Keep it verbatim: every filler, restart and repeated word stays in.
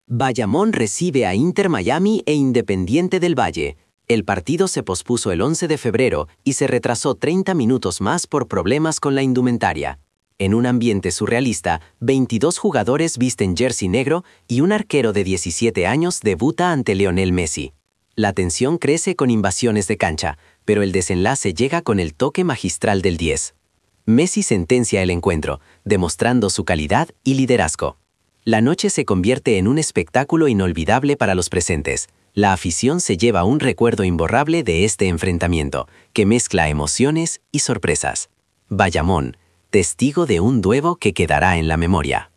Bayamón recibe a Inter Miami e Independiente del Valle. El partido se pospuso el once de febrero y se retrasó treinta minutos más por problemas con la indumentaria. En un ambiente surrealista, veintidós jugadores visten jersey negro y un arquero de diecisiete años debuta ante Lionel Messi. La tensión crece con invasiones de cancha, pero el desenlace llega con el toque magistral del diez. Messi sentencia el encuentro, demostrando su calidad y liderazgo. La noche se convierte en un espectáculo inolvidable para los presentes. La afición se lleva un recuerdo imborrable de este enfrentamiento, que mezcla emociones y sorpresas. Bayamón, testigo de un duelo que quedará en la memoria.